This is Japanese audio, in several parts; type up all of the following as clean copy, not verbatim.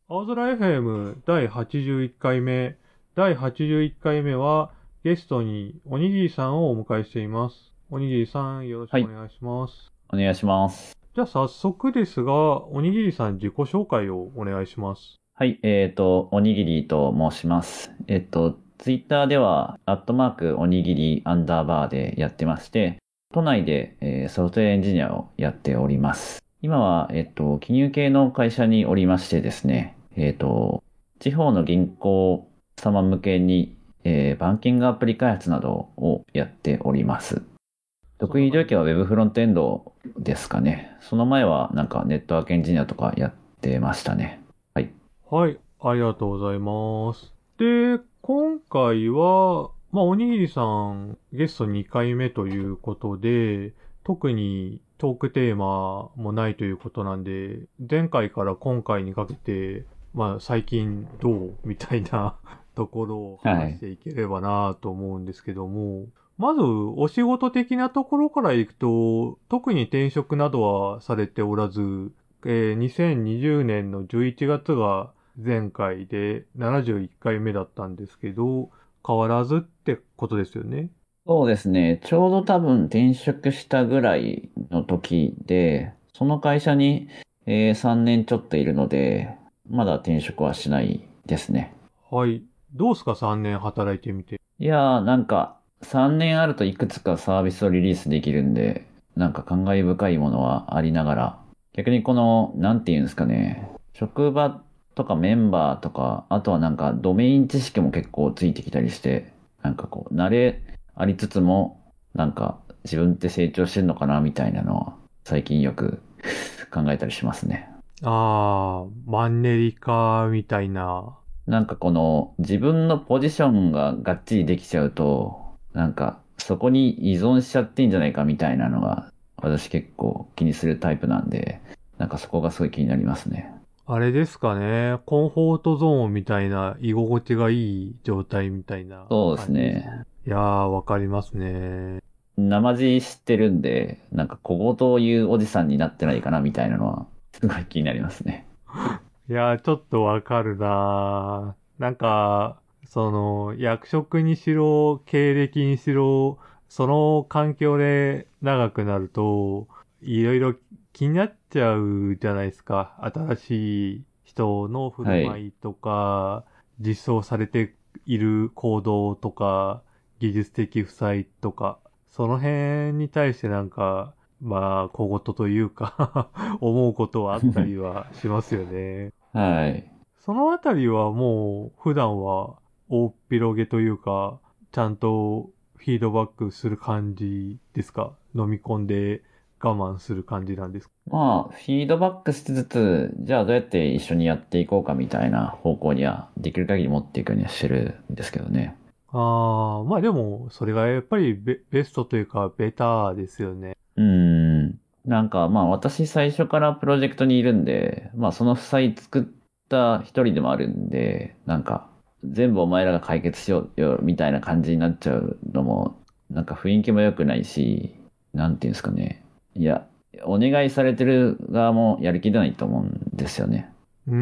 青空 FM 第81回目。第81回目はゲストにおにぎりさんをお迎えしています。おにぎりさんよろしはい、 くお願いします。 お願いします。 じゃあ早速ですが、おにぎりさん自己紹介をお願いします。 はい、おにぎりと申します。ツイッターでは、アットマークおにぎりアンダーバーでやってまして、都内で、ソフトウェアエンジニアをやっております。今は、金融系の会社におりましてですね、地方の銀行様向けに、バンキングアプリ開発などをやっております。得意領域はそんな感じ。 Web フロントエンドですかね。その前はなんかネットワークエンジニアとかやってましたね。はい。 はい、ありがとうございます。で、今回は、おにぎりさんゲスト2回目ということで、特にトークテーマもないということなんで、前回から今回にかけて、最近どうみたいなところをはい。 話していければなと思うんですけども、まずお仕事的なところからいくと、特に転職などはされておらず、2020年の11月が前回で71回目だったんですけど、変わらずってことですよね。 そうですね。ちょうど多分転職したぐらいの時で、その会社に、3年ちょっといるので、まだ転職はしないですね。 はい。どうすか3年働いてみて。 いやー、なんか3年あるといくつかサービスをリリースできるんで、なんか感慨深いものはありながら、逆にこの、なんていうんですかね、職場とかメンバーとか、あとはなんかドメイン知識も結構ついてきたりして、なんかこう、慣れありつつも、なんか自分って成長してんのかなみたいなのは、最近よく考えたりしますね。 マンネリ化みたいな。 なんかこの自分のポジションががっちりできちゃうと、なんかそこに依存しちゃってんじゃないかみたいなのが私結構気にするタイプなんで、なんかそこがすごい気になりますね。 あれですかね。コンフォートゾーンみたいな、居心地がいい状態みたいなそうです感じですかね。 ね。 いやー、わかりますね。 生地知ってるんで、なんか小言を言うおじさんになってないかなみたいなのはすごい気になりますね。 いやー、ちょっとわかるなー。なんか、役職にしろ、経歴にしろ、その環境で長くなると、いろいろ気になっちゃうじゃないですか。新しい人の振るはい。 舞いとか、実装されている行動とか、技術的負債とか、その辺に対して小言というか思うことはあったりはしますよね。 はい。 そのあたりはもう普段は大っ広げというか、ちゃんとフィードバックする感じですか？飲み込んで我慢する感じなんですか？ まあ、フィードバックしつつ、じゃあどうやって一緒にやっていこうかみたいな方向には、できる限り持っていくようにはしてるんですけどね。 でも、それがやっぱりベストというか、ベターですよね。 うーん。なんかまあ私最初からプロジェクトにいるんで、まあその負債作った一人でもあるんで、なんか全部お前らが解決しようよみたいな感じになっちゃうのも、なんか雰囲気も良くないし、なんていうんですかね。いや、お願いされてる側もやる気出ないと思うんですよね。 うん。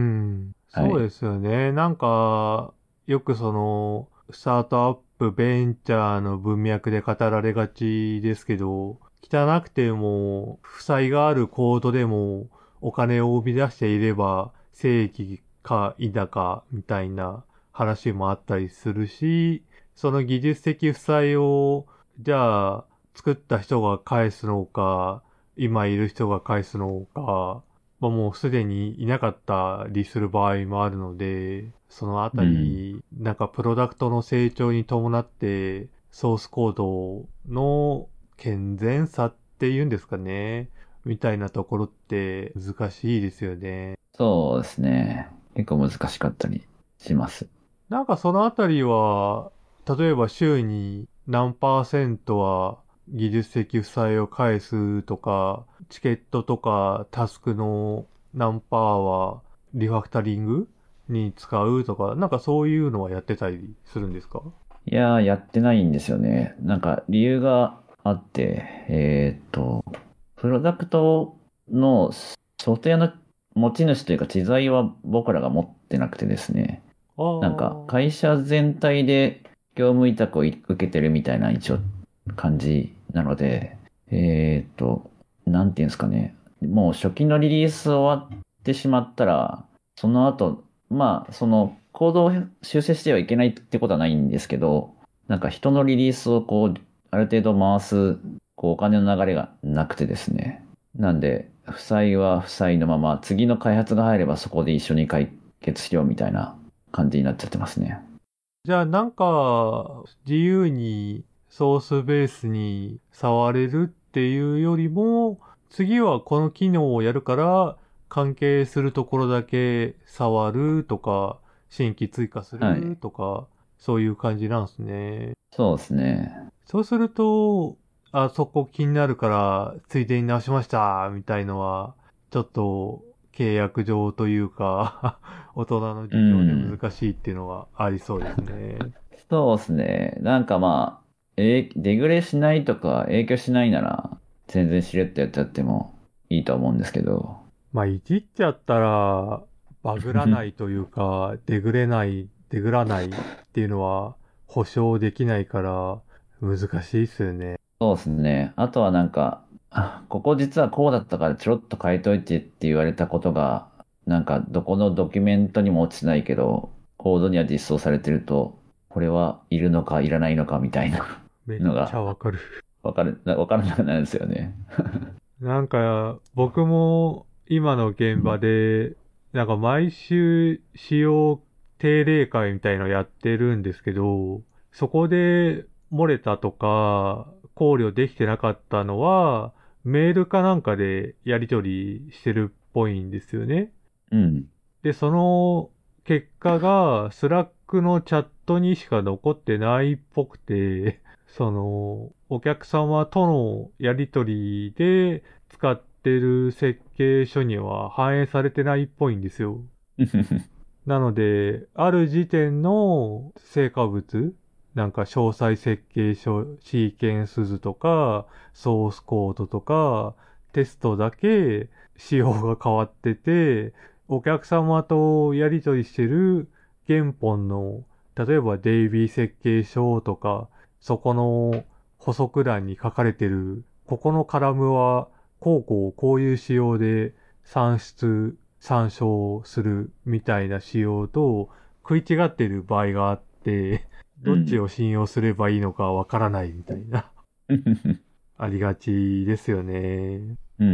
そうではい。 すよね。よくスタートアップ、ベンチャーの文脈で語られがちですけど、汚くても、負債があるコードでも、お金を生み出していれば、正義か否か、みたいな話もあったりするし、その技術的負債を、じゃあ、作った人が返すのか、今いる人が返すのか、もうすでにいなかったりする場合もあるので、そのあたうん。 り、プロダクトの成長に伴って、ソースコードの健全さっていうんですかね。みたいなところって難しいですよね。 そうですね。結構難しかったりします。 そのあたりは、例えば週に何パーセントは技術的負債を返すとか、チケットとかタスクの何パーはリファクタリングに使うとか、そういうのはやってたりするんですか？ いやー、やってないんですよね。なんか理由があって、プロダクトのソフトウェアの持ち主というか知財は僕らが持ってなくてですね。 あなんかあ、 会社全体で業務委託を受けてるみたいな一応感じなので、なんていうんですかね。もう初期のリリース終わってしまったら、その後、まあ、そのコードを修正してはいけないってことはないんですけど、なんか人のリリースをこう、ある程度回す、こう、お金の流れがなくてですね。なんで、負債は負債のまま、次の開発が入ればそこで一緒に解決しようみたいな感じになっちゃってますね。 じゃあなんか自由にソースベースに触れるっていうよりも、次はこの機能をやるから関係するところだけ触るとか、新規追加するはい。 とか、そういう感じなんですね。 そうですね。 そうすると、あそこ気になるから、ついでに直しました、みたいのは、ちょっと契約上というか大人のう事情でん。 難しいっていうのはありそうですね。 そうですね。なんかまあ、デグレしないとか影響しないなら、全然しれっとやっちゃってもいいと思うんですけど。 まあ、いじっちゃったら、バグらないというか、デグらないっていうのは保証できないから難しいっすよね。 そうですね。あとはなんか、ここ実はこうだったからちょろっと変えといてって言われたことが、なんかどこのドキュメントにも落ちてないけど、コードには実装されてると、これはいるのかいらないのかみたいなめっちのがゃわかる。 わからなくなるんですよね。 なんか、僕も今の現場で、なんか毎週使用定例会みたいのやってるんですけど、そこで漏れたとか考慮できてなかったのは、メールかなんかでやり取りしてるっぽいんですよね。 うん。 で、その結果がスラックのチャットにしか残ってないっぽくて、お客様とのやり取りで使ってる設計書には反映されてないっぽいんですよ。なので、ある時点の成果物、なんか詳細設計書、シーケンス図とか、ソースコードとか、テストだけ仕様が変わってて、お客様とやり取りしてる原本の、例えばデイビー設計書とか、そこの補足欄に書かれてる、ここのカラムは、こういう仕様で参照するみたいな仕様と食い違っている場合があって、どっちうん。 を信用すればいいのかわからないみたいな、ありがちですよね。 うん。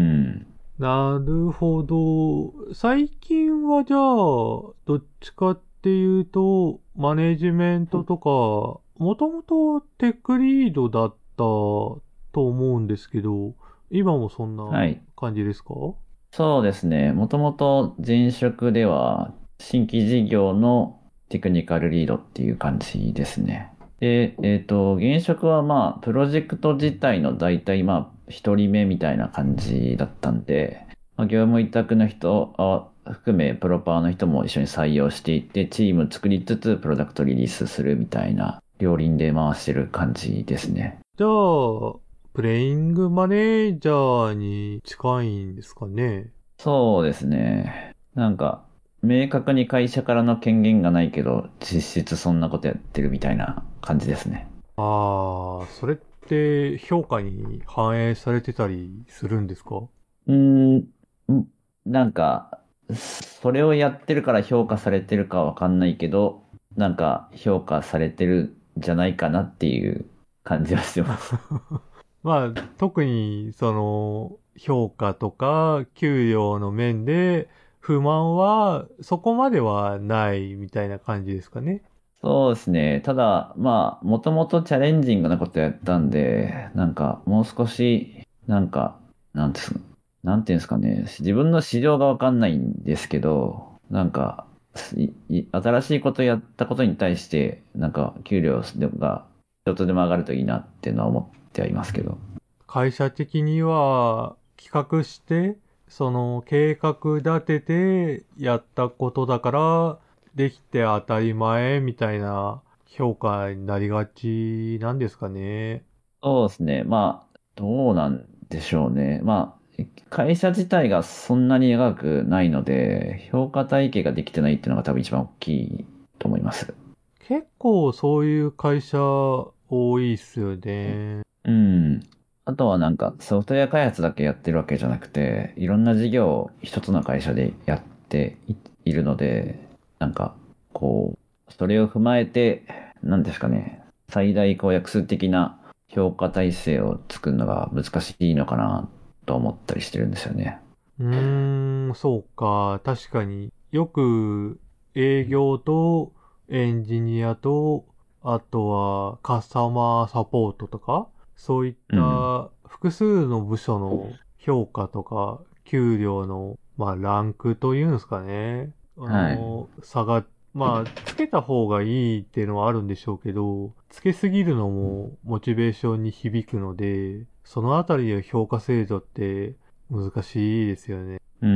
なるほど。最近はじゃあ、どっちかっていうと、マネジメントとか、もともとテックリードだったと思うんですけど、今もそんなはい。 感じですか？ そうですね。もともと前職では新規事業のテクニカルリードっていう感じですね。で、現職はまあ、プロジェクト自体の大体まあ、一人目みたいな感じだったんで、まあ、業務委託の人含め、プロパーの人も一緒に採用していって、チーム作りつつ、プロダクトリリースするみたいな、両輪で回してる感じですね。 じゃあ、プレイングマネージャーに近いんですかね。 そうですね。なんか、明確に会社からの権限がないけど、実質そんなことやってるみたいな感じですね。 ああ、それって評価に反映されてたりするんですか？ うーん、なんか、それをやってるから評価されてるかわかんないけど、なんか評価されてるんじゃないかなっていう感じはしてます。 まあ、特に、評価とか、給与の面で、不満は、そこまではないみたいな感じですかね。 そうですね。ただ、まあ、もともとチャレンジングなことやったんで、なんか、もう少し、なんか、なんです、なんていうんですかね。自分の市場がわかんないんですけど、なんか、新しいことやったことに対して、なんか、給料が、ちょっとでも上がるといいなっていうのは思ってはいますけど。 会社的には、企画して、計画立ててやったことだから、できて当たり前みたいな評価になりがちなんですかね。 そうですね。まあ、どうなんでしょうね。まあ、 会社自体がそんなに長くないので、評価体系ができてないっていうのが多分一番大きいと思います。 結構そういう会社多いっすよね。 うん。あとはなんかソフトウェア開発だけやってるわけじゃなくて、いろんな事業を一つの会社でやっているので、なんかこう、それを踏まえて、なんですかね、最大公約数的な評価体制を作るのが難しいのかなと思ったりしてるんですよね。 そうか。確かによく営業とエンジニアと、あとはカスタマーサポートとか、そういっうん。 た複数の部署の評価とか、給料の、ランクというんですかね。 はい。 差が、つけた方がいいっていうのはあるんでしょうけど、つけすぎるのもモチベーションに響くので、そのあたりの評価制度って難しいですよね。 うん。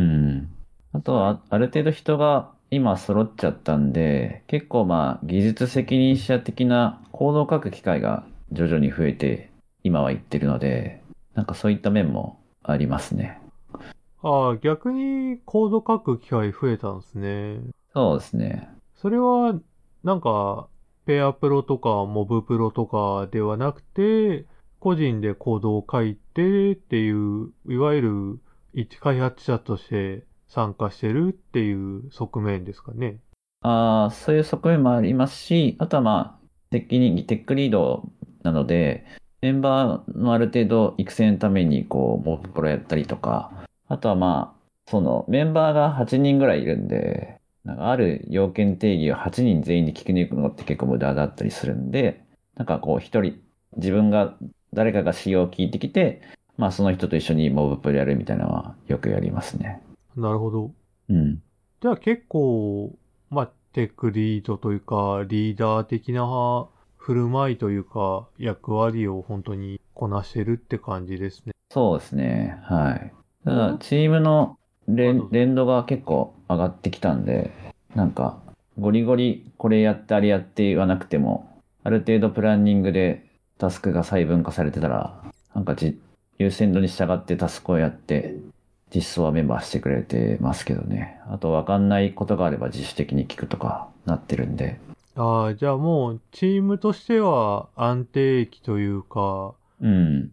あとは、ある程度人が今揃っちゃったんで、結構技術責任者的なコードを書く機会が徐々に増えて、今は行ってるので、なんかそういった面もありますね。 ああ、逆にコード書く機会増えたんですね。 そうですね。 それは、なんか、ペアプロとかモブプロとかではなくて、個人でコードを書いてっていう、いわゆる一開発者として参加してるっていう側面ですかね。 ああ、そういう側面もありますし、あとはテックリードなので、メンバーのある程度育成のためにモブプロやったりとか、あとはそのメンバーが8人ぐらいいるんで、なんかある要件定義を8人全員で聞き抜くのって結構無駄だったりするんで、なんか一人、自分が、誰かが仕様を聞いてきて、その人と一緒にモブプロやるみたいなのはよくやりますね。 なるほど。 うん。 じゃあ結構、テックリードというか、リーダー的な振る舞いというか、役割を本当にこなしてるって感じですね。 そうですね。はい。ただ、 モブ、 チームのどうぞ。 連動が結構上がってきたんで、なんか、ゴリゴリこれやってあれやって言わなくても、ある程度プランニングでタスクが細分化されてたら、なんか優先度に従ってタスクをやって、実装はメンバーしてくれてますけどね。あと、わかんないことがあれば自主的に聞くとかなってるんで。 ああ、じゃあもう、チームとしては安定期というか、 うん。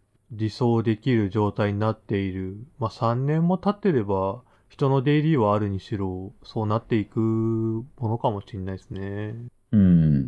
理想できる状態になっている。3年も経ってれば、人の出入りはあるにしろ、そうなっていくものかもしれないですね。 うん。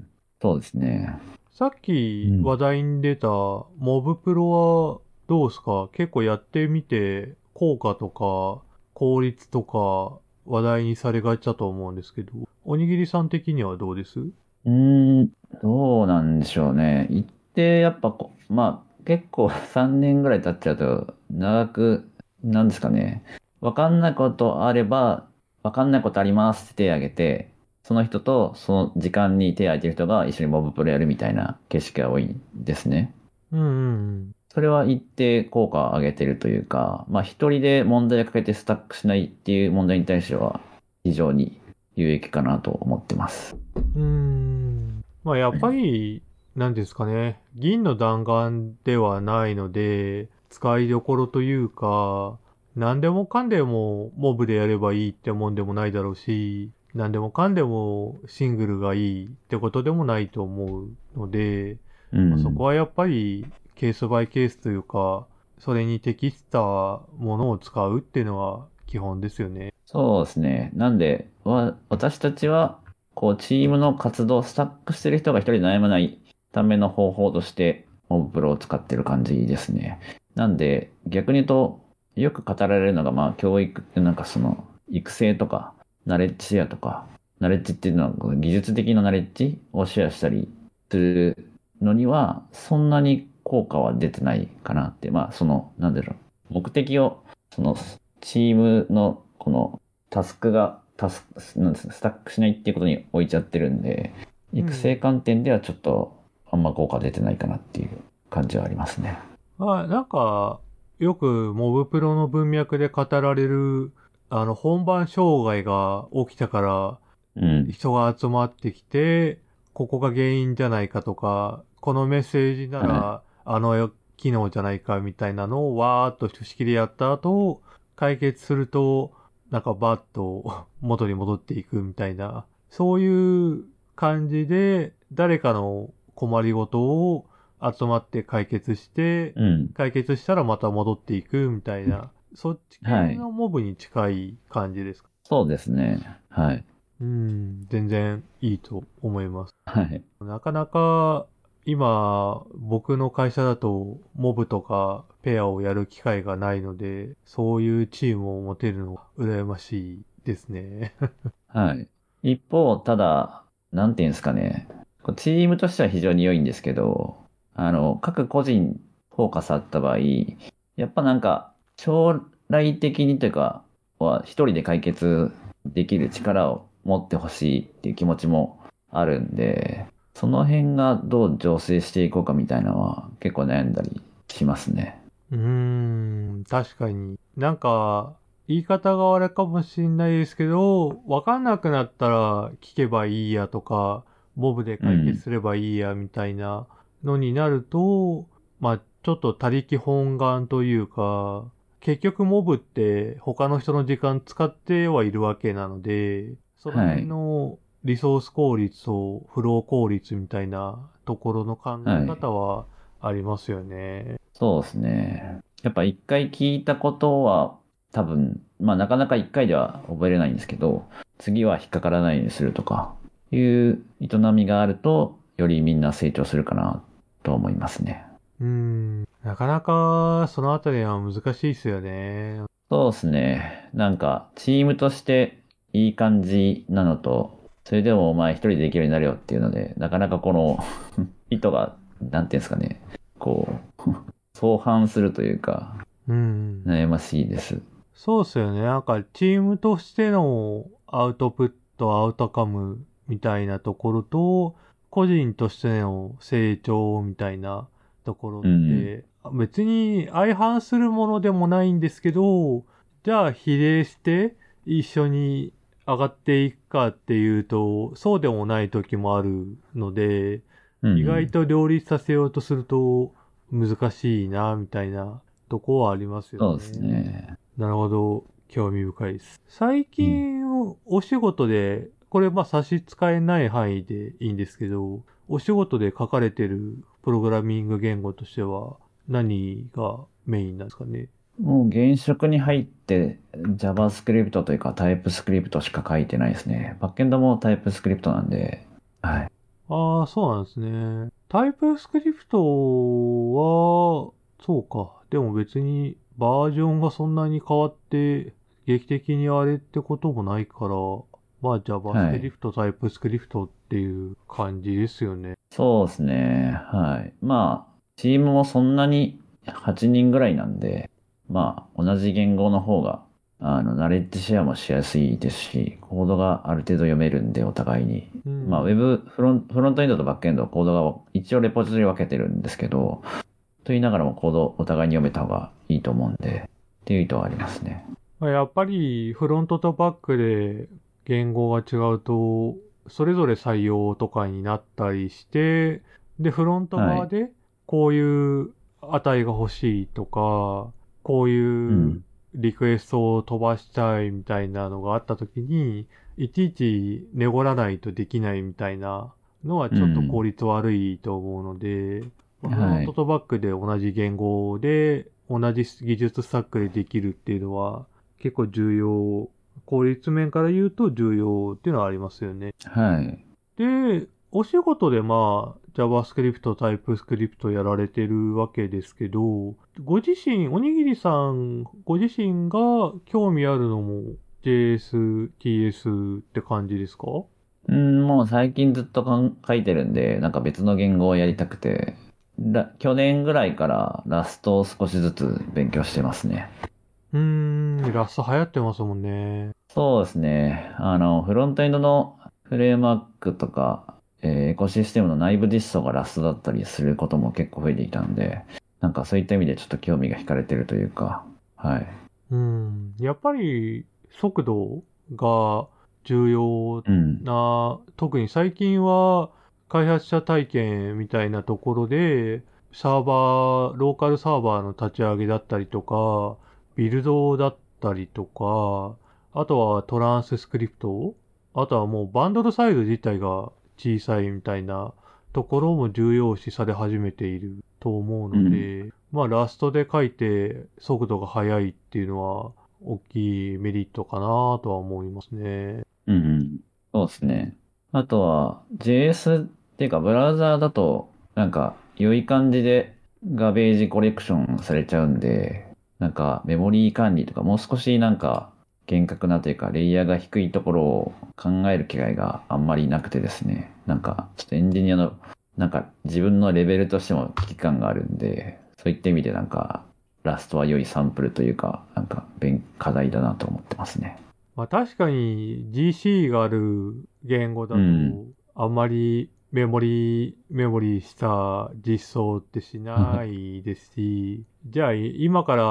そうですね。 さっきうん。 話題に出たモブプロはどうですか？結構やってみて効果とか効率とか話題にされがちだと思うんですけど、おにぎりさん的にはどうです？ うーん、どうなんでしょうね。一定、やっぱ結構3年ぐらい経っちゃうと、長く、なんですかね。わかんないことあれば、わかんないことありますって手を挙げて、その人とその時間に手を挙げてる人が一緒にモブプロやるみたいな景色が多いんですね。 うんうんうん。 それは一定効果を上げてるというか、一人で問題をかけてスタックしないっていう問題に対しては、非常に有益かなと思ってます。 やっぱり、なんですかね。銀の弾丸ではないので、使いどころというか、何でもかんでもモブでやればいいってもんでもないだろうし、何でもかんでもシングルがいいってことでもないと思うので、そこうん。 はやっぱりケースバイケースというか、それに適したものを使うっていうのは基本ですよね。 そうですね。なんで、私たちは、チームの活動、スタックしてる人が一人悩まないための方法として、モブプロを使ってる感じですね。なんで、逆に言うと、よく語られるのが、教育、なんかその、育成とか、ナレッジシェアとか、ナレッジっていうのは、技術的なナレッジをシェアしたりするのには、そんなに効果は出てないかなって、なんだろう、目的を、その、チームの、タスクが、なんですか、スタックしないっていうことに置いちゃってるんで、育成うん。 観点ではちょっと、あんま効果出てないかなっていう感じはありますね。 なんか、よくモブプロの文脈で語られる、本番障害が起きたから、 うん。 人が集まってきて、ここが原因じゃないかとか、このメッセージなはい。 ら、 機能じゃないかみたいなのをわーっとひとしきりやった後、解決すると、なんかバッと元に戻っていくみたいな、そういう感じで、誰かの困りごとを集まって解決して、 うん。 解決したらまた戻っていくみたいな、そっちはい。 系のモブに近い感じですか？ そうですね。はい。 うん、全然いいと思います。 はい。 なかなか今、僕の会社だとモブとかペアをやる機会がないので、そういうチームを持てるのが羨ましいですね。 はい。一方、ただ、なんていうんですかね。チームとしては非常に良いんですけど、各個人フォーカスあった場合、やっぱなんか、将来的にというか、は一人で解決できる力を持ってほしいっていう気持ちもあるんで、その辺がどう醸成していこうかみたいなのは結構悩んだりしますね。 確かに。なんか、言い方が悪いかもしれないですけど、わかんなくなったら聞けばいいやとか、モブで解決うん。 すればいいやみたいなのになると、まあ、ちょっと他力本願というか、結局モブって他の人の時間使ってはいるわけなので、その辺はい。 のリソース効率とフロー効率みたいなところの考えはい。 方はありますよね。 そうですね。やっぱ一回聞いたことは多分、まあなかなか一回では覚えれないんですけど、次は引っかからないようにするとかいう営みがあると、よりみんな成長するかなと思いますね。 なかなかそのあたりは難しいですよね。 そうですね。なんか、チームとしていい感じなのと、それでもお前一人でできるようになるよっていうので、なかなかこの意図が、なんていうんですかね、こう、相反するというか、 うん。 悩ましいです。 そうですよね。なんかチームとしてのアウトプット、アウトカムみたいなところと、個人としての成長みたいなところっうん。 て、別に相反するものでもないんですけど、じゃあ比例して一緒に上がっていくかっていうと、そうでもない時もあるので、意外うん。 と両立させようとすると難しいな、みたいなとこはありますよそうですね。 ね。 なるほど。興味深いです。最うん。 近、お仕事で、これ差し支えない範囲でいいんですけど、お仕事で書かれてるプログラミング言語としては何がメインなんですかね。 もう現職に入って JavaScript というか TypeScript しか書いてないですね。バッケンドも TypeScript なんで、はい。 ああ、そうなんですね。タイプスクリプトは、そうか。でも別にバージョンがそんなに変わって劇的にあれってこともないから、 はい。 JavaScript、TypeScript っていう感じですよね。 そうですね。はい。まあ、チームもそんなに8人ぐらいなんで、まあ、同じ言語の方が、ナレッジシェアもしやすいですし、コードがある程度読めるんで、お互いに。まあ、ウェうん。 ブ、フロントエンドとバックエンド、コードが一応レポジトリ分けてるんですけど、と言いながらもコードお互いに読めた方がいいと思うんで、っていう意図はありますね。 やっぱりフロントとバックで言語が違うと、それぞれ採用とかになったりして、で、フロントはい。 側でこういう値が欲しいとか、こういううん。 リクエストを飛ばしたいみたいなのがあった時に、いちいち濁らないとできないみたいなのはちょっと効うん。 率悪いと思うので、フロンはい。 トとバックで同じ言語で同じ技術スタックでできるっていうのは結構重要、効率面から言うと重要っていうのはありますよね。 はい。 で、お仕事でJavaScript、TypeScript やられてるわけですけど、ご自身、おにぎりさん、ご自身が興味あるのも JS、TS って感じですか？ うん、もう最近ずっと書いてるんで、なんか別の言語をやりたくて、去年ぐらいからラストを少しずつ勉強してますね。 ラスト流行ってますもんね。 そうですね。フロントエンドのフレームワークとか、エコシステムの内部実装がラストだったりすることも結構増えてきたんで、なんかそういった意味でちょっと興味が惹かれてるというか、はい。 やっぱり速度が重要うん。 な、特に最近は開発者体験みたいなところで、 ローカルサーバーの立ち上げだったりとか、ビルドだったりとか、あとはトランススクリプト、あとはもうバンドルサイズ自体が小さいみたいなところも重要視され始めていると思ううん。 ので、まあラストで書いて速度が速いっていうのは大きいメリットかなとは思いますね。 うんうん。そうですね。あとは JS っていうかブラウザーだとなんか良い感じでガベージコレクションされちゃうんで、なんかメモリー管理とかもう少しなんか厳格なというかレイヤーが低いところを考える機会があんまりなくてですね。なんかちょっとエンジニアのなんか自分のレベルとしても危機感があるんで、そういった意味でなんかラストは良いサンプルというか、なんか課題だなと思ってますね。 まあ確かに GC がある言語だと、 うん。 あんまりメモリーした実装ってしないですし、じゃあ今から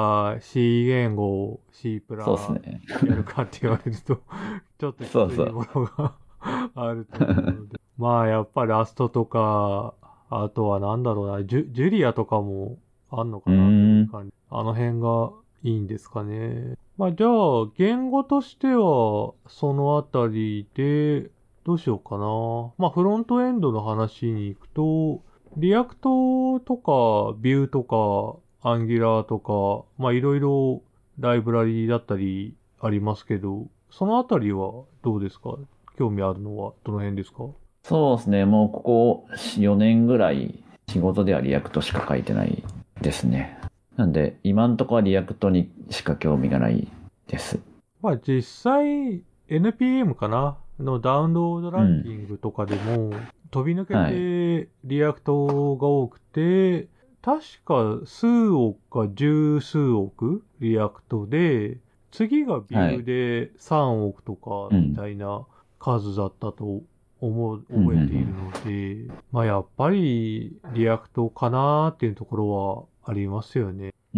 C 言語、C プラそうですね。 やるかって言われるとちょっときついそうそう。 ものがあると思うので。まあやっぱラストとか、あとはなんだろうな、ジュリアとかもあんのうーかな、メモリん。 管理。あの辺がいいんですかね。まあじゃあ、言語としては、そのあたりで、どうしようかな。まあフロントエンドの話に行くと、リアクトとか、ビューとか、アンギュラーとか、まあいろいろライブラリだったりありますけど、そのあたりはどうですか？興味あるのはどの辺ですか？ そうですね。もうここ4年ぐらい仕事ではリアクトしか書いてないですね。なんで、今んとこはリアクトにしか興味がないです。 まあ実際 NPM かなのダウンロードランキうん。 ングとかでも飛び抜けはい。 てリアクトが多くて、確か数億か十数億リアクトで、次がビューはい。 で3億とかみうん。 たいな数だったとうん。うん。う覚えているん。 ので、まあやっぱりリアクトかなーっていうところはありますよね。 うん。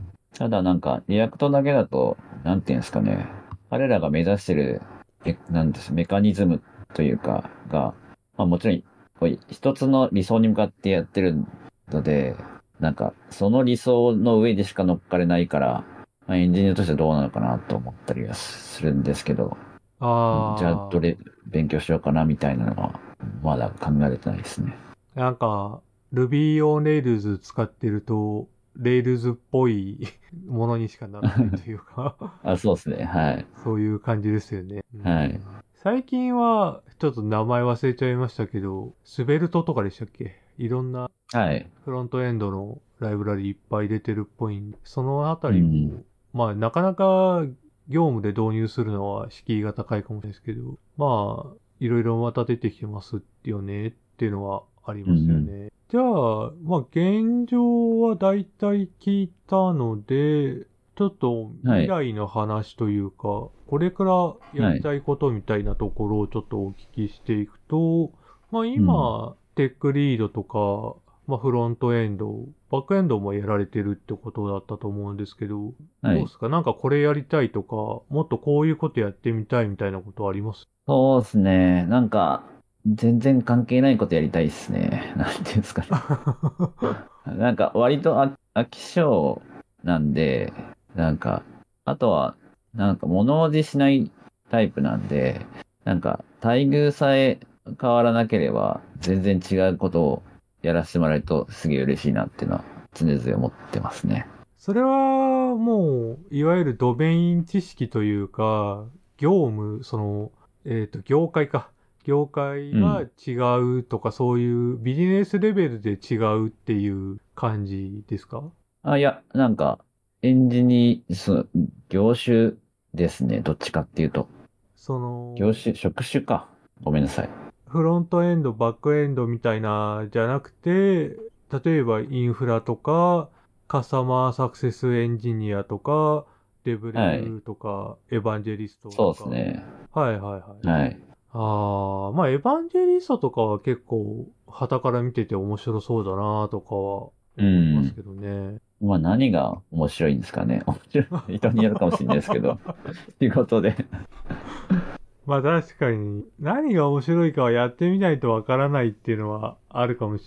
ただなんか、リアクトだけだと、なんていうんですかね。彼らが目指してる、なんです、メカニズムというか、まあもちろん、こう一つの理想に向かってやってるので、なんか、その理想の上でしか乗っかれないから、まあ、エンジニアとしてはどうなのかなと思ったりはするんですけど、じゃあ、 あ勉強しようかなみたいなのは、まだ考えれてないですね。 なんか、Ruby on Rails 使ってると、Rails っぽいものにしかならないというかあ、そうですね。はい。 そういう感じですよね。うはい。 ん、最近は、ちょっと名前忘れちゃいましたけど、スベルトとかでしたっけ？いろんなはい。 フロントエンドのライブラリいっぱい出てるっぽいんで、そのあたうりも、 ん。 まあなかなか業務で導入するのは敷居が高いかもしれないですけど、まあ、いろいろまた出てきてますよねっていうのはありますようん。 ね。じゃあ、まあ現状はだいたい聞いたので、ちょっと未はい。 来の話というか、これからやはい。 りたいことみたいなところをちょっとお聞きしていくと、まあうん。 今、テックリードとか、まあフロントエンド、バックエンドもやられてるってことだったと思うんですけど、 はい。 どうですか？なんかこれやりたいとか、もっとこういうことやってみたいみたいなことあります？ そうですね。なんか、全然関係ないことやりたいですね。なんていうんですかね。なんか、割と飽き性なんで、なんか、あとは、なんか物おじしないタイプなんで、なんか、待遇さえ変わらなければ、全然違うことをやらせてもらえるとすげえ嬉しいなっていうのは常々思ってますね。 それはもう、いわゆるドメイン知識というか、業務、業界か。業界がうん。 違うとか、そういうビジネスレベルで違うっていう感じですか？ あ、いや、なんか、エンジニア、業種ですね。どっちかっていうと。 その、 職種か。ごめんなさい。 フロントエンド、バックエンドみたいな、じゃなくて、例えばインフラとか、カスタマーサクセスエンジニアとか、デブレはい。 ブとか、エヴァンジェリストとそうですか。 ね。 はいはいはい。 はい。 まあ、エヴァンジェリストとかは結構、傍から見てて面白そうだなとかはう思いますん。 けどね。 まあ何が面白いんですかね。面白い人によるかもしれないですけど。仕事で。 まあ確かに、何が面白いかはやってみないとわからないっていうのはあるかもしれないです。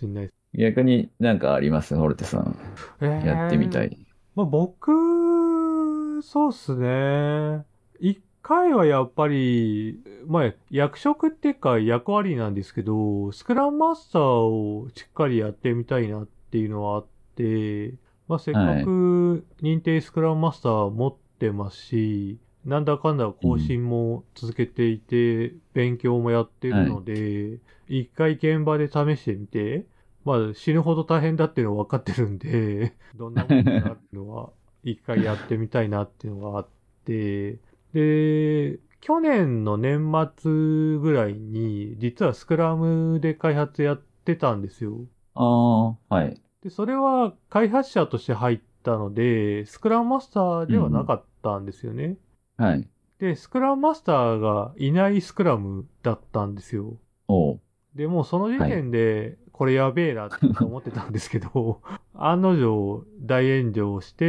逆になんかありますホルテさん。 えやってみたえ、 い。 まあ、僕、そうっすね。一回はやっぱり、まあ、役職っていうか役割なんですけど、スクラムマスターをしっかりやってみたいなっていうのはあって、まあ、せっかはい。 く認定スクラムマスター持ってますし、なんだかんだ更うん。 新も続けていて、勉強もやってるはい。 ので、一回現場で試してみて、まあ死ぬほど大変だっていうのは分かってるんで、どんなもんかなっていうのは、一回やってみたいなっていうのがあって、で、去年の年末ぐらいに、実はスクラムで開発やってたんですよ。 ああ、はい。 で、それは開発者として入ったので、スクラムマスターではなうん。 かったんですよね。 はい。 で、スクラムマスターがいないスクラムだったんですよ。 おう。 で、もうその時はい。 点で、これやべえなって思ってたんですけど、案の定大炎上して、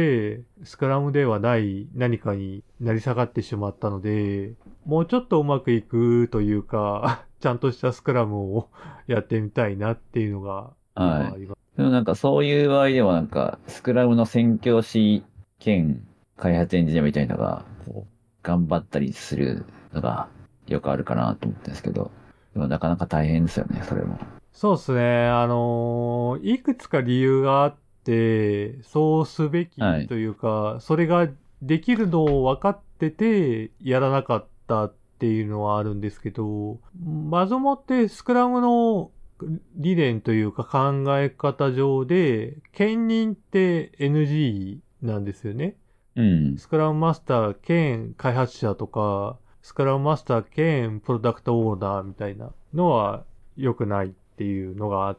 スクラムではない何かになり下がってしまったので、もうちょっとうまくいくというか、ちゃんとしたスクラムをやってみたいなっていうのがはい。 今あります。 でもなんかそういう場合でもなんか、スクラムの宣教師兼開発エンジニアみたいなのが、こう、頑張ったりするのがよくあるかなと思ってるんですけど、でもなかなか大変ですよね、それも。 そうですね。いくつか理由があって、そうすべはい。 きというか、それができるのを分かってて、やらなかったっていうのはあるんですけど、まずもってスクラムの理念というか考え方上で、兼任って NG なんですよね。 うん。 スクラムマスター兼開発者とか、スクラムマスター兼プロダクトオーナーみたいなのは良くないっていうのがあって、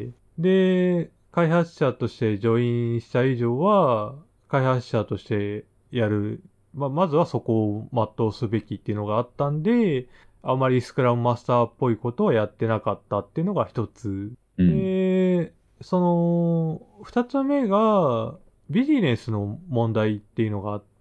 で、開発者としてジョインした以上は、開発者としてやる、まずはそこを全うすべきっていうのがあったんで、あまりスクラムマスターっぽいことはやってなかったっていうのが一つ。 うん。 で、その、二つ目が、ビジネスの問題っていうのがあって、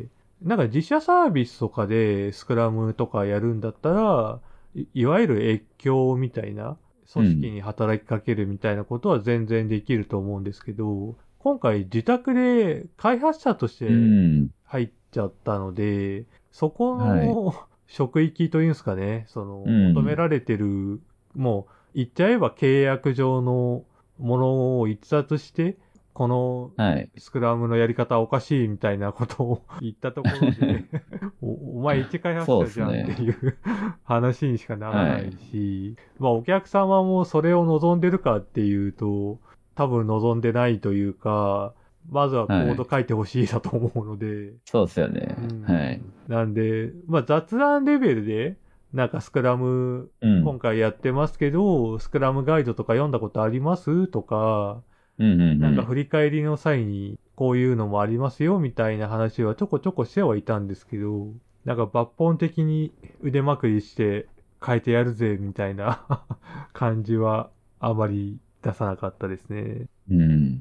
なんか自社サービスとかでスクラムとかやるんだったら、いわゆる越境みたいな、組織うん。 に働きかけるみたいなことは全然できると思うんですけど、今回自宅で開発者としうてん。 入っちゃったので、そこはい。 の職域というんですかね、そうの求めん。 られてる、もう言っちゃえば契約上のものを逸脱して、このはい。 スクラムのやり方おかしいみたいなことを言ったところでお前一開発そうで者じゃんってすね。 いう話にしかならないはい。 し、まあお客様もそれを望んでるかっていうと、多分望んでないというか、まずはコードはい。 書いてほしいだと思うので、 そうですよね。 うん。 はい。 なんで、まあ雑談レベルで、なんかスクラムうん。 今回やってますけど、スクラムガイドとか読んだことありますとか、 うん、うん、 なんかうん。 振り返りの際にこういうのもありますよみたいな話はちょこちょこしてはいたんですけど、なんか抜本的に腕まくりして変えてやるぜみたいな感じはあまり出さなかったですね。 うん。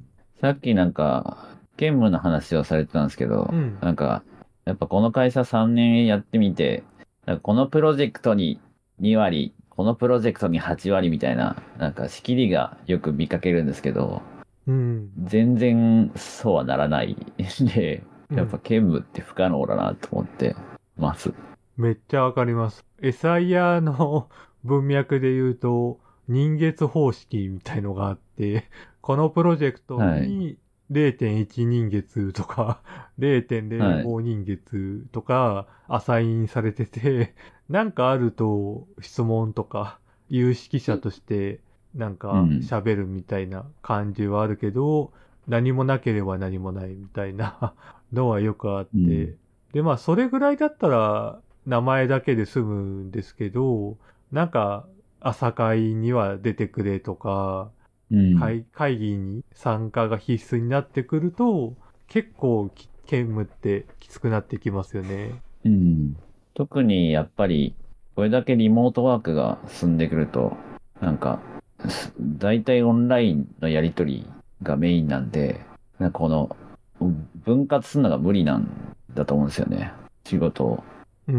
さっきなんか、兼務の話をされてたんですけど、 うん。 なんか、やっぱこの会社3年やってみて、なんかこのプロジェクトに2割、このプロジェクトに8割みたいな、なんか仕切りがよく見かけるんですけど、 うん。 全然そうはならないんで、やっぱうん。 兼務って不可能だなと思ってます。 めっちゃわかります。SIR の文脈で言うと、人月方式みたいのがあって、このプロジェクトはい。 に0.1人月とかはい。 0.05人月とかアサインされてて、なんかあると質問とか有識者としてなんかうん。 喋るみたいな感じはあるけど、何もなければ何もないみたいなのはよくあっうん。 て、で、まあ、それぐらいだったら、名前だけで済むんですけど、なんか、朝会には出てくれとか、 うん。 会議に参加が必須になってくると、結構兼務ってきつくなってきますよね。 うん。特にやっぱり、これだけリモートワークが進んでくると、なんか、大体オンラインのやりとりがメインなんで、なんかこの、分割するのが無理なんだと思うんですよね。仕事を。 うん。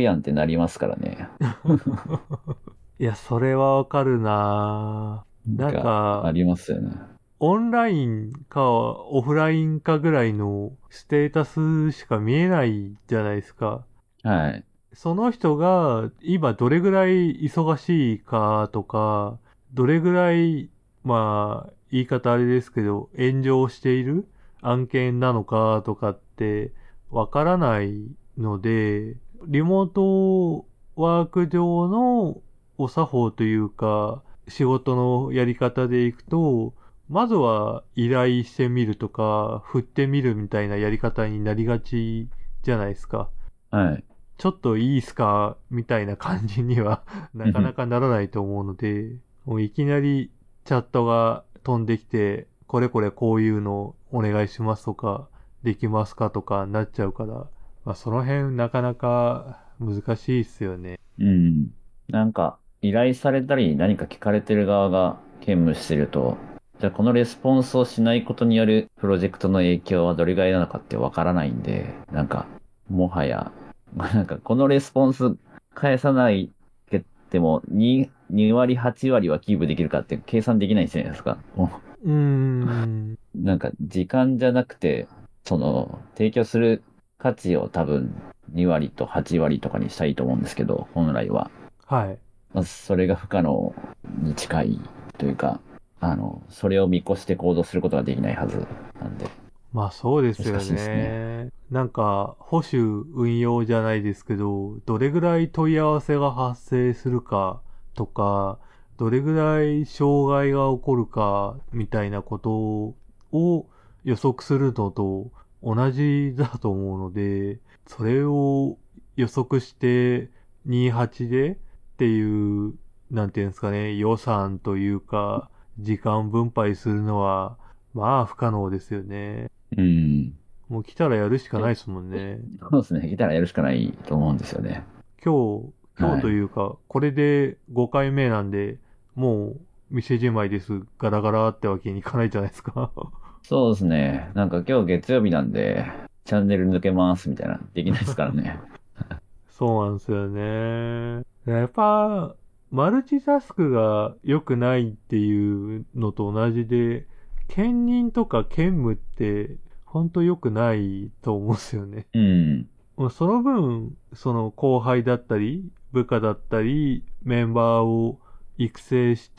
いや、だってお前スラックにいるやんってなりますからね。 いや、それはわかるな。なんあか、 りますよね。 オンラインかオフラインかぐらいのステータスしか見えないじゃないですか。 はい。 その人が今どれぐらい忙しいかとか、どれぐらい、まあ、言い方あれですけど、炎上している案件なのかとかってわからないので、リモートワーク上のお作法というか、仕事のやり方でいくと、まずは依頼してみるとか、振ってみるみたいなやり方になりがちじゃないですか。 はい。 ちょっといいっすかみたいな感じにはなかなかならないと思うので、もういきなりチャットが飛んできて、これこれこういうのお願いしますとか、できますかとかなっちゃうから、まあその辺なかなか難しいっすよね。 うん。なんか、依頼されたり何か聞かれてる側が兼務してると、じゃあこのレスポンスをしないことによるプロジェクトの影響はどれぐらいなのかってわからないんで、なんか、もはや、なんかこのレスポンス返さないけっても2割8割はキープできるかって計算できないじゃないですか。もうーん。 うなんか時間じゃなくて、提供する価値を多分2割と8割とかにしたいと思うんですけど、本来は。 はい。 まあ、それが不可能に近いというか、それを見越して行動することができないはずなんで、 まあそうです難よしいですね。 ね。なんか、保守運用じゃないですけど、どれぐらい問い合わせが発生するかとか、どれぐらい障害が起こるかみたいなことを予測するのと同じだと思うので、それを予測して28でっていう、なんていうんですかね、予算というか、時間分配するのは、まあ不可能ですよね。 うん。 もう来たらやるしかないで、 ですもんね。 そうですね。いたらやるしかないと思うんですよね。 今日とはい。 いうか、これで5回目なんで、もう店じまいです。ガラガラってわけにいかないじゃないですか。 そうですね。なんか今日月曜日なんで、チャンネル抜けますみたいな、できないですからね。 そうなんですよね。やっぱ、マルチタスクが良くないっていうのと同じで、兼任とか兼務ってほんと良くないと思うんですよね。 うん。 もうその分、その後輩だったり、部下だったり、メンバーを育成して、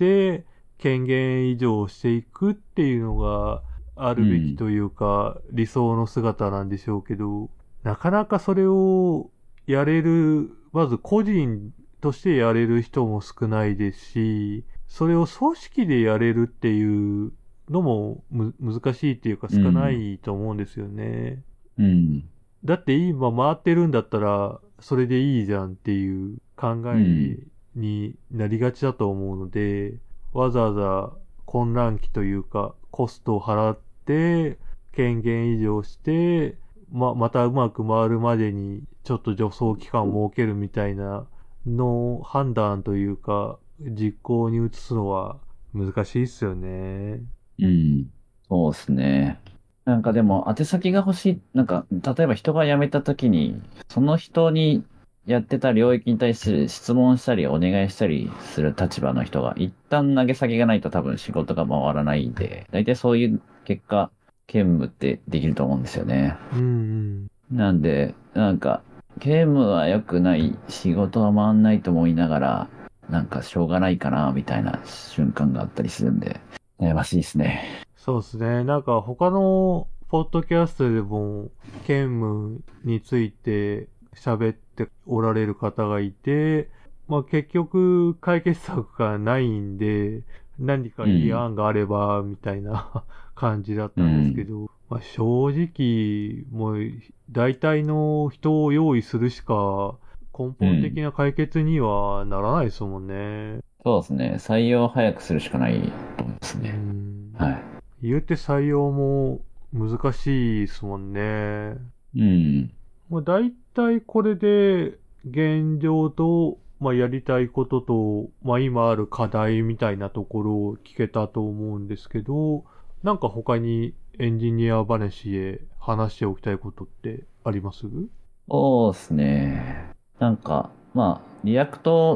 権限移譲していくっていうのがあうん。 るべきというか、理想の姿なんでしょうけど、なかなかそれをやれる、まず個人としてやれる人も少ないですし、それを組織でやれるっていうのも難しいっていうか少なうん。 いと思うんですよね。 うん。 だって今回ってるんだったら、それでいいじゃんっていう考えうん。 になりがちだと思うので、わざわざ混乱期というか、コストを払って、権限移譲して、またうまく回るまでに、ちょっと助走期間を設けるみたいなの判断というか、実行に移すのは難しいっすよね。 うん。そうですね。なんかでも、宛先が欲しい、なんか、例えば人が辞めた時に、その人にやってた領域に対する質問したり、お願いしたりする立場の人が、一旦投げ先がないと多分仕事が回らないんで、大体そういう結果、兼務ってできると思うんですよね。 うんうん。 なんで、なんか、兼務は良くない、仕事は回んないと思いながら、なんかしょうがないかな、みたいな瞬間があったりするんで、悩ましいですね。 そうですね。なんか他のポッドキャストでも、兼務について喋っておられる方がいて、まあ結局解決策がないんで、何かいいうん。 案があれば、みたいな感じだったんですけうん。 ど、まあ正直、もう大体の人を用意するしか根うん。 本的な解決にはならないですもんね。 そうですね。採用を早くするしかないと思いますうね。 ん。 は言うて採用も難しいですもんね。 い。うん。 まあ、大体これで現状と、まあ、やりたいことと、まあ、今ある課題みたいなところを聞けたと思うんですけど、なんか他にエンジニア話へ話しておきたいことってあります？ そうですね。なんか、まあ、リアクト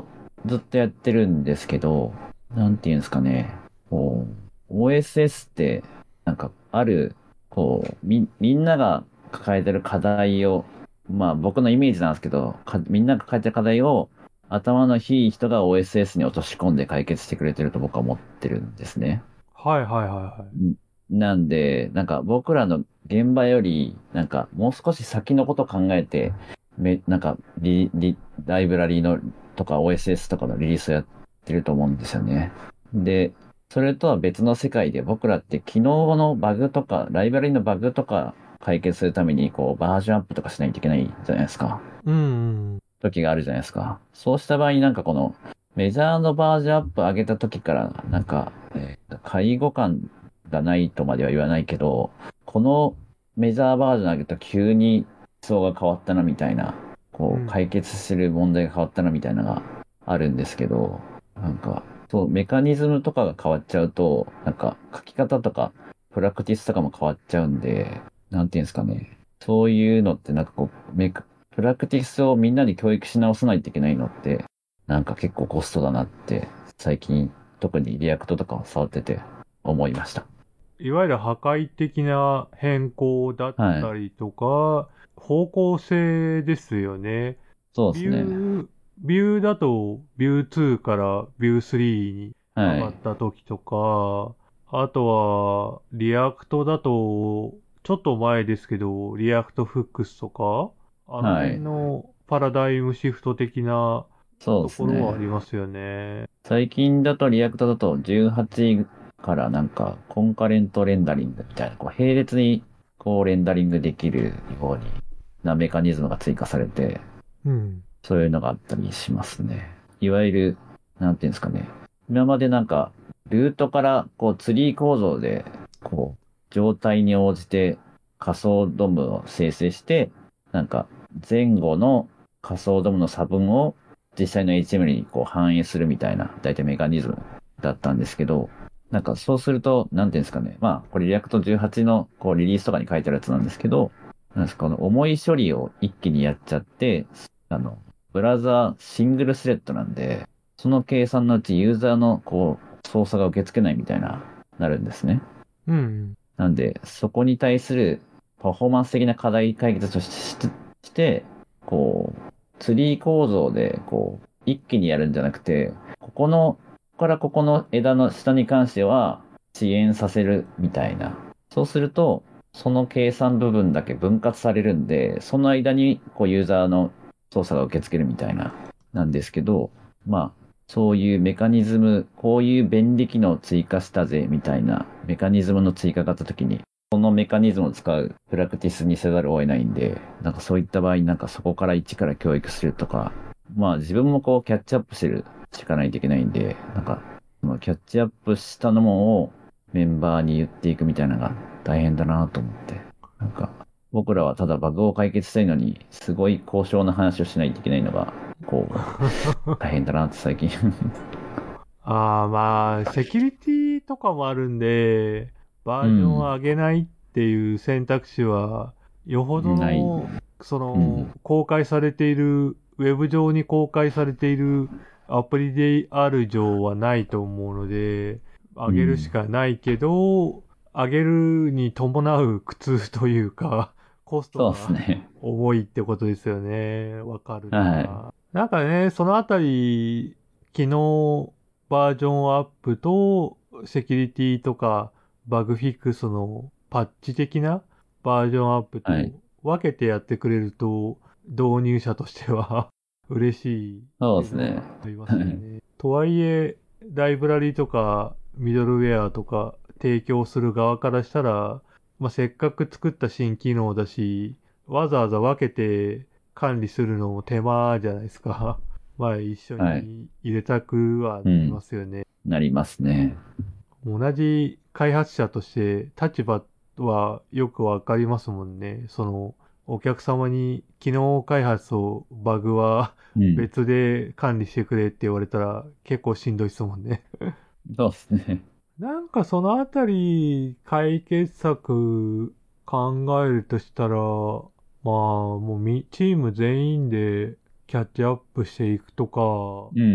ずっとやってるんですけど、なんていうんですかね。こう、OSS って、なんか、ある、みんなが抱えてる課題を、まあ僕のイメージなんですけど、みんなが抱えてる課題を、頭のいい人が OSS に落とし込んで解決してくれてると僕は思ってるんですね。 はいはいはいはい。 なんで、なんか僕らの現場より、なんかもう少し先のこと考えて、なんかライブラリーのとか OSS とかのリリースをやってると思うんですよね。で、それとは別の世界で僕らって昨日のバグとか、ライブラリーのバグとか解決するためにバージョンアップとかしないといけないじゃないですか。 うんうん。 時があるじゃないですか。そうした場合になんかこのメジャーのバージョンアップ上げた時から、なんか、介護感がないとまでは言わないけど、このメジャーバージョン上げた急に思想が変わったなみたいな、 うん。 解決する問題が変わったなみたいなのがあるんですけど、なんか、そう、メカニズムとかが変わっちゃうと、なんか書き方とか、プラクティスとかも変わっちゃうんで、なんていうんですかね。そういうのってなんかプラクティスをみんなに教育し直さないといけないのって、なんか結構コストだなって、最近、特にリアクトとかを触ってて思いました。 いわゆる破壊的な変更だっはい。 たりとか、方向性ですよね。ビそうですね。 ュー、ビューだと、ビュー2からビュー3に上はい。 がった時とか、あとは、リアクトだと、ちょっと前ですけど、リアクトフックスとか、あの辺はい。 のパラダイムシフト的なそうでところはあすね。 りますよね。 最近だとリアクトだと18からなんかコンカレントレンダリングみたいな、並列にレンダリングできるようになメカニズムが追加されて、 うん。 そういうのがあったりしますね。いわゆる、なんていうんですかね。今までなんか、ルートからツリー構造で、状態に応じて仮想ドムを生成して、なんか、前後の仮想ドムの差分を実際の HTML に反映するみたいな、だいたいメカニズムだったんですけど、なんかそうすると、なんていうんですかね。まあ、これリアクト18のリリースとかに書いてあるやつなんですけど、なんですか、この重い処理を一気にやっちゃって、あの、ブラウザーシングルスレッドなんで、その計算のうちユーザーの操作が受け付けないみたいな、なるんですね。 うん。 なんで、そこに対するパフォーマンス的な課題解決として、ツリー構造で、一気にやるんじゃなくて、ここからここの枝の下に関しては遅延させるみたいな。そうすると、その計算部分だけ分割されるんで、その間にユーザーの操作が受け付けるみたいな、なんですけど、まあ、そういうメカニズム、こういう便利機能を追加したぜ、みたいなメカニズムの追加があったときに、このメカニズムを使うプラクティスにせざるを得ないんで、なんかそういった場合、なんかそこから一から教育するとか、まあ自分もキャッチアップしてるしかないといけないんで、なんか、まあキャッチアップしたのもをメンバーに言っていくみたいなのが大変だなと思って。なんか、僕らはただバグを解決したいのに、すごい高尚な話をしないといけないのが、大変だなって最近。 ああ、まあ、セキュリティとかもあるんで、バージョンをうん。 上げないっていう選択肢は、よほどない。 の、 うん。 公開されている、ウェブ上に公開されているアプリである上はないと思うので、上げるしうん。 かないけど、上げるに伴う苦痛というか、コストそうですがね。 重いってことですよね。わかるはい。 な。なんかね、そのあたり、昨日、バージョンアップとセキュリティとかバグフィックスのパッチ的なバージョンアップはい。 と分けてやってくれると導入者としては嬉しいっていうのそうですね。 はありますよね。とはいえ、ライブラリとかミドルウェアとか提供する側からしたら、まあ、せっかく作った新機能だし、わざわざ分けて管理するのも手間じゃないですか。まあ一緒はい。 に入れたくはなりまうん。 すよね。 なりますね。 同じ開発者として立場はよくわかりますもんね。お客様に機能開発をバグはうん。 別で管理してくれって言われたら結構しんどいですもんね。 そうですね。 なんかそのあたり解決策考えるとしたら、まあもうチーム全員でキャッチアップしていくとか、 うん。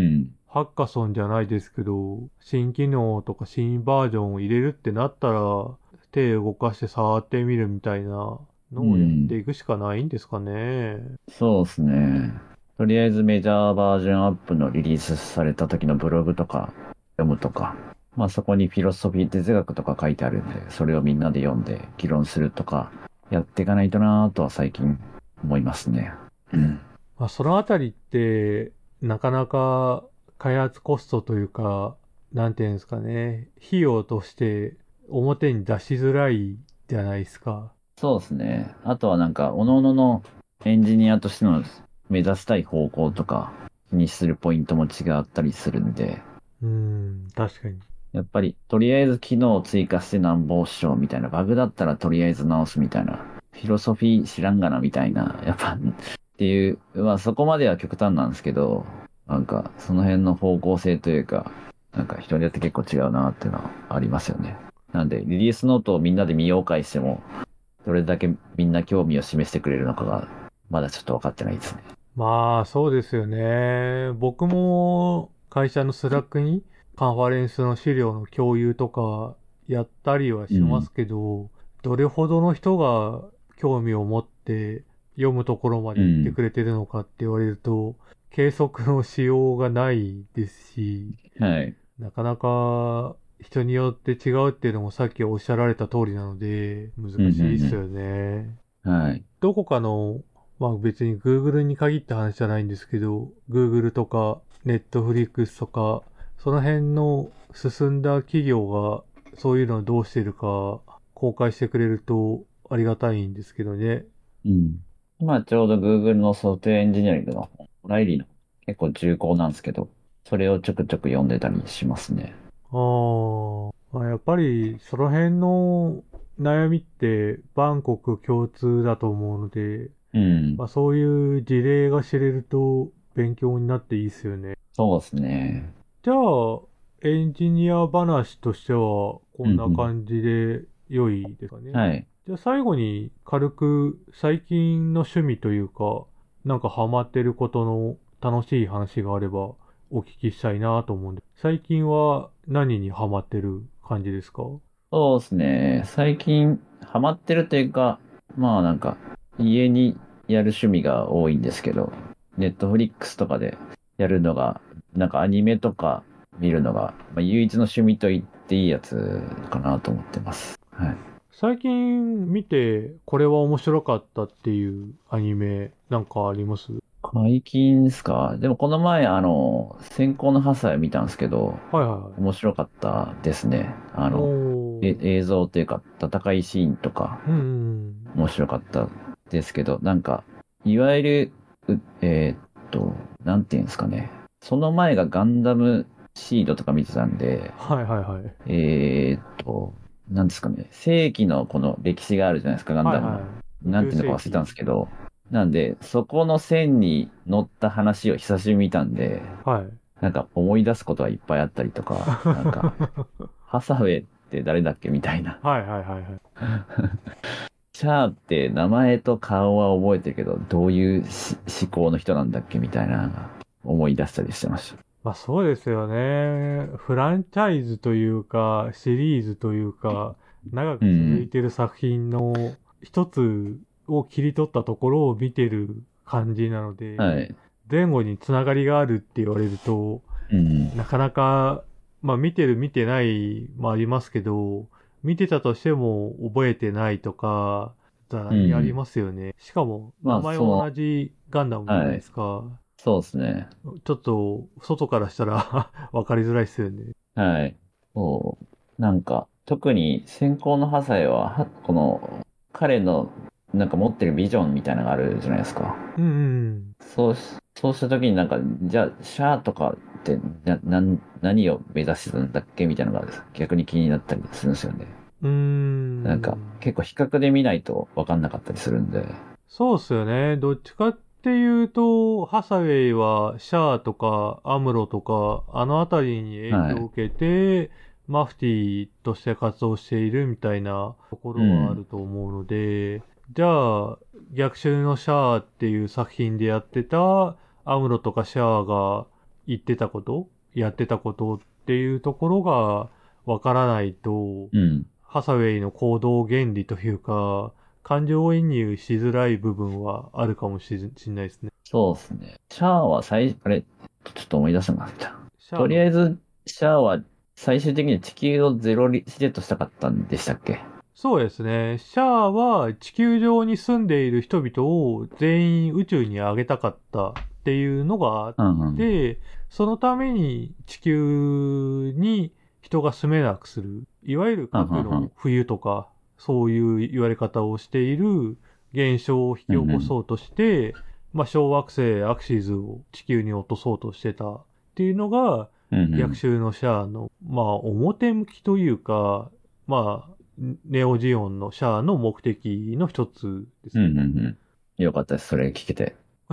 ハッカソンじゃないですけど、新機能とか新バージョンを入れるってなったら、手動かして触ってみるみたいなうのをやってん。 いくしかないんですかね。 そうですね。とりあえずメジャーバージョンアップのリリースされた時のブログとか読むとか、まあそこにフィロソフィー哲学とか書いてあるんで、それをみんなで読んで議論するとか、やっていかないとなぁとは最近思いますね。うん。 まあ、そのあたりって、なかなか開発コストというか、なんていうんですかね、費用として表に出しづらいじゃないですか。 そうですね。あとはなんか、各々のエンジニアとしての目指したい方向とか気にするポイントも違ったりするんで、 確かに。 やっぱり、とりあえず機能を追加してなんぼしようみたいな、バグだったらとりあえず直すみたいな、フィロソフィー知らんがなみたいな、やっぱ、っていう、まあそこまでは極端なんですけど、なんか、その辺の方向性というか、なんか人によって結構違うなっていうのはありますよね。なんで、リリースノートをみんなで見ようかいしても、どれだけみんな興味を示してくれるのかが、まだちょっと分かってないですね。 まあ、そうですよね。僕も会社のスラックにカンファレンスの資料の共有とかやったりはうん。 しますけど、どれほどの人が興味を持って読むところまで行ってうん。 くれてるのかって言われると、計測のしようがないですし、 はい。 なかなか人によって違うっていうのもさっきおっしゃられた通りなので、 うん、う難しいですん、 よね。 うん。はい。 どこかの、まあ別に Google に限った話じゃないんですけど、Google とか Netflix とか、その辺の進んだ企業がそういうのをどうしてるか公開してくれるとありがたいんですけどね。 うん。今ちょうど Google のソフトウェアエンジニアリングの本、ライリーの結構重厚なんですけど、それをちょくちょく読んでたりしますね。 まあやっぱりその辺の悩みって万国共通だと思うので、 うん。 まあそういう事例が知れると勉強になっていいですよね。 そうですね。 じゃあ、エンジニア話としては、こんなうん、 感じで良いですかね。 うん。はい。 じゃあ最後に軽く最近の趣味というか、なんかハマってることの楽しい話があればお聞きしたいなと思うんで。最近は何にハマってる感じですか？ そうですね。最近ハマってるというか、まあなんか家にやる趣味が多いんですけど、ネットフリックスとかでやるのが、なんかアニメとか見るのが、まあ、唯一の趣味と言っていいやつかなと思ってます。はい。 最近見てこれは面白かったっていうアニメなんかあります？ 最近ですか？でもこの前、先行のハサウェイ見たんですけど、 はいはいはい。 面白かったですね。 おー。 映像というか、戦いシーンとか、 うんうん面白かったですけど、なんか、いわゆる、なんていうんですかね。その前がガンダムシードとか見てたんで、 はいはいはい。 えーっと、なんですかね。世紀のこの歴史があるじゃないですか、ガンダムの。 はいはい。宇なん宙ていうのか忘れたん世紀。 ですけど、なんで、そこの線に乗った話を久しぶりに見たんで、 はい。 なんか思い出すことはいっぱいあったりとか、なんか、ハサウェイって誰だっけみたいな。 はいはいはいはい。 シャーって名前と顔は覚えてるけど、どういう思考の人なんだっけみたいな、思い出したりしてました。 まあそうですよね。フランチャイズというか、シリーズというか、長く続いうん。 てる作品の一つを切り取ったところを見てる感じなので、 はい。 前後につながりがあるって言われると、 うん。 なかなか、まあ見てる見てないもありますけど、見てたとしても覚えてないとか、ざうらにありん。 ますよね。しかも、 まあ、 名前は同じガンダムじゃないではい。 すか。 そうですね。 ちょっと、外からしたらわかりづらいですよね。 はい。そう。なんか、特に先行のハサウェイは、この、彼の、なんか持ってるビジョンみたいなのがあるじゃないですか。 うんうん。 そうした時になんか、じゃあ、シャアとかって、何を目指してたんだっけみたいなのが逆に気になったりするんですよね。 うーなんか、 ん。 結構比較で見ないと分かんなかったりするんで。 そうっすよね。どっちかっていうと、ハサウェイはシャアとかアムロとか、あのあたりに影はい。 響を受けて、マフティーとして活動しているみたいなところはあるうん。 と思うので、じゃあ、逆襲のシャアっていう作品でやってたアムロとかシャアが言ってたことやってたことっていうところがわからないと、 うん。 ハサウェイの行動原理というか、感情移入しづらい部分はあるかもしれないですね。 そうですね。シャアはあれ、ちょっと思い出せなかった。とりあシャアの、 えず、シャアは最終的に地球をゼロリセットしたかったんでしたっけ？ そうですね。シャアは地球上に住んでいる人々を全員宇宙に上げたかったっていうのがあっうんうん。 て、そのために地球に人が住めなくする。いわゆるうんう核のん冬とか、そういう言われ方をしている現象を引きうん。 起うんうん。 こそうとして、小惑星アクシズを地球に落とそうとしてたっていうのが、 うんうん。 逆襲のシャアの、表向きというか、まあ、ネオジオンのシャアの目的の一つですね。 うんうんうん。よかったです。それ聞けて。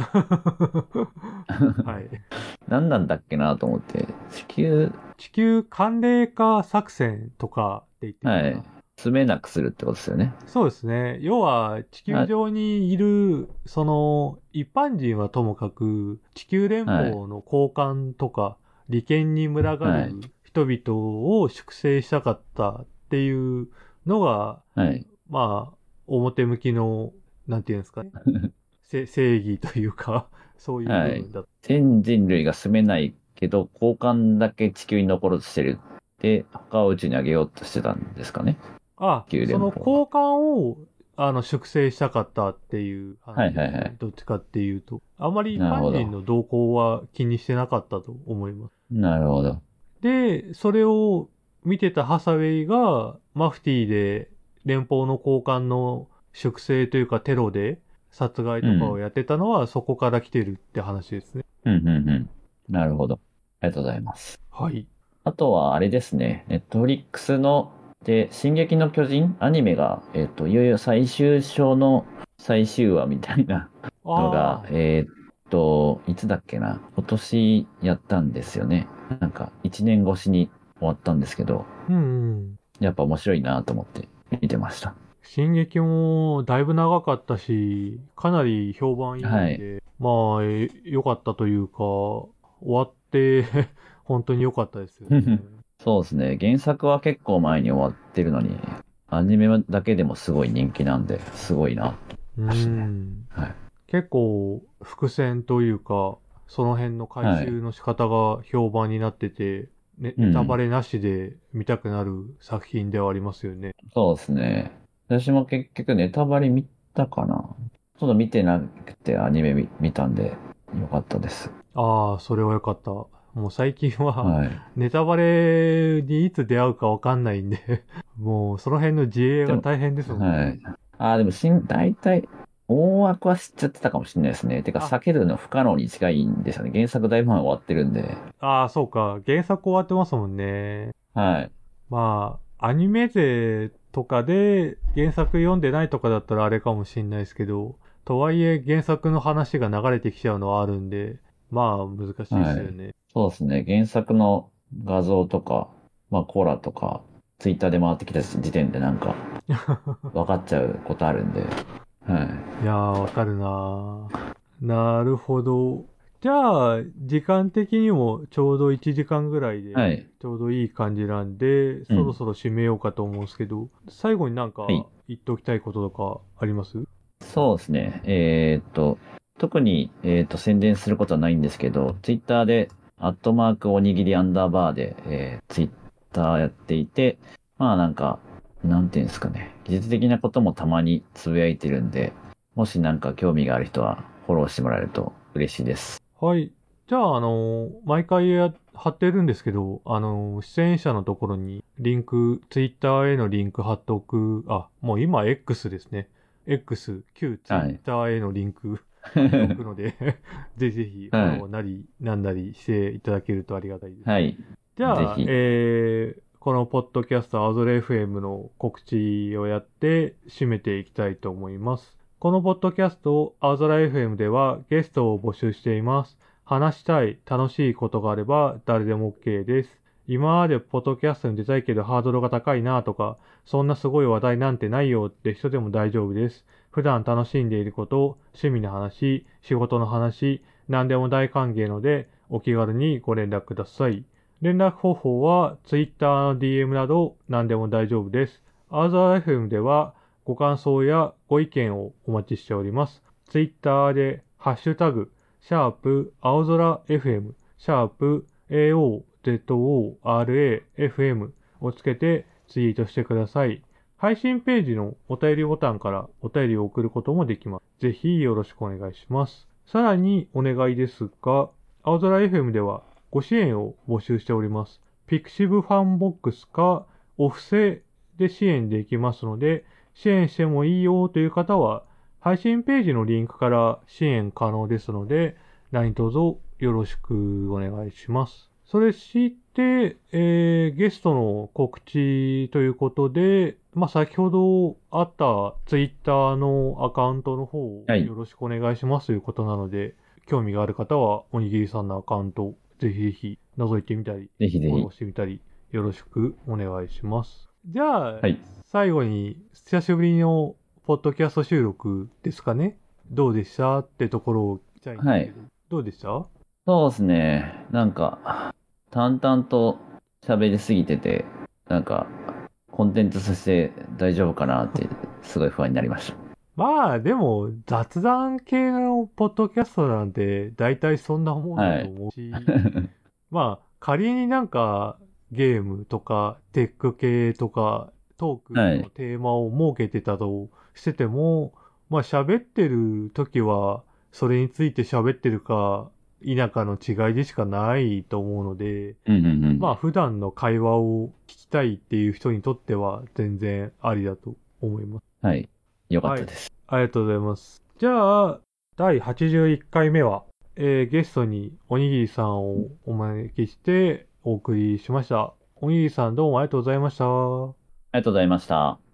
はい。 何なんだっけなと思って。地球、 地球寒冷化作戦とかって言ってたはい。 かな。 住めなくするってことですよね。 そうですね。要は、地球あ、 上にいる、一般人はともかく、地球連はい。 邦の高官とか、利権に群がはい。 る人々を粛清したかったっていうのが、 はい。 表向きの、なんていうんですかね。正義というか、そういう部はい。 分だ。 全人類が住めないけど、交換だけ地球に残ろうとしてる。で、他を宇宙に上げようとしてたんですかね。 あ、 地球その連邦は。 交換を、粛清したかったっていうはい話ですね。 はいはい。 どっちかっていうと。あまり一般人なるほど。 の動向は気にしてなかったと思います。 なるほど。 で、それを見てたハサウェイが、マフティーで連邦の高官の粛清というかテロで殺害とかをうん。 やってたのはそこから来てるって話ですね。 うん、うん、うん。なるほど。ありがとうございます。 はい。 あとは、あれですね。ネットフリックスの、で、進撃の巨人アニメが、いよいよ最終章の最終話みたいなのが、 ああ、 いつだっけな。今年やったんですよね。なんか、一年越しに終わったんですけど、 うんうん。 やっぱ面白いなと思って見てました。 進撃もだいぶ長かったし、かなり評判いいはい。 んで、良かったというか、終わって本当に良かったですよね。 そうですね。原作は結構前に終わってるのに、アニメだけでもすごい人気なんで、すごいなと思いうましたね。 ん。 はい。 結構伏線というか、その辺の回はい。 収の仕方が評判になってて、ネタバうん。 レなしで見たくなる作品ではありますよね。 そうですね。私も結局ネタバレ見たかな。ちょっと見てなくてアニメ見たんで、よかったです。 ああ、それは良かった。もう最近ははい。 ネタバレにいつ出会うかわかんないんでもうその辺の自衛でも、 が大変ですもんね。 はい。でも大体、大枠は知っちゃってたかもしれないですね。てか、 あ、 避けるの不可能に近いんですよね。原作だいぶ前終わってるんで。 そうか。原作終わってますもんね。 はい。 アニメ勢とかで原作読んでないとかだったらあれかもしんないですけど、とはいえ原作の話が流れてきちゃうのはあるんで、難しいですはい。 よね。 そうですね。原作の画像とか、コーラとか、ツイッターで回ってきた時点でなんか、分かっちゃうことあるんで。はい。 いやー、わかるなー。なるほど。じゃあ、時間的にもちょうど1時間ぐらいで、 はい。 ちょうどいい感じなんで、 うん。 そろそろ締めようかと思うんですけど、最後になんかはい。 言っておきたいこととかあります？ そうですね。特に、宣伝することはないんですけど、ツイッターで、アットマークおにぎりアンダーバーで、ツイッターやっていて、なんか、なんていうんですかね。技術的なこともたまにつぶやいてるんで、もしなんか興味がある人はフォローしてもらえると嬉しいです。 はい。じゃあ、毎回貼ってるんですけど、出演者のところにリンク、ツイッターへのリンク貼っておく、もう今 X ですね。X、旧ツイッはい。 ターへのリンク貼っておくのでぜひぜひフォロはい。 ーなりなんなりしていただけるとありがたいです。 はい。 じゃあ、 ぜひ。 このポッドキャスト、アゾレ FM の告知をやって締めていきたいと思います。このポッドキャスト、アゾラ FM ではゲストを募集しています。話したい、楽しいことがあれば誰でも OK です。今までポッドキャストに出たいけどハードルが高いなとか、そんなすごい話題なんてないよって人でも大丈夫です。普段楽しんでいること、趣味の話、仕事の話、何でも大歓迎ので、 お気軽にご連絡ください。連絡方法は Twitter の DM など何でも大丈夫です。青空 FM ではご感想やご意見をお待ちしております。Twitter でハッシュタグ、青空 FM、AOZORAFM をつけてツイートしてください。配信ページのお便りボタンからお便りを送ることもできます。ぜひよろしくお願いします。さらにお願いですが、青空 FM ではご支援を募集しております。ピクシブファンボックスかお布施で支援できますので、支援してもいいよという方は、配信ページのリンクから支援可能ですので、何卒よろしくお願いします。それして、ゲストの告知ということで、先ほどあったツイッターのアカウントの方をはい。 よろしくお願いしますということなので、興味がある方は、おにぎりさんのアカウント、ぜひぜひ覗いてみたり、 ぜひぜひ。 フォローしてみたり、よろしくお願いします。じゃあ、 はい。 最後に、久しぶりのポッドキャスト収録ですかね。どうでしたってところを聞きたいんではい。 すけど、どうでした？ そうですね。淡々と喋りすぎてて、コンテンツとして大丈夫かなって、すごい不安になりました。 でも、雑談系のポッドキャストなんて、大体そんなもんだとはい。 思うし、仮にゲームとか、テック系とか、トークはい。 のテーマを設けてたとしてても、喋ってる時は、それについて喋ってるか否かの違いでしかないと思うので、 うんうんうん。 普段の会話を聞きたいっていう人にとっては、全然ありだと思います。 はい。よかっはい。 たです。 ありがとうございます。じゃあ、第81回目は、ゲストにおにぎりさんをお招きしてお送りしました。おにぎりさんどうもありがとうございました。 ありがとうございました。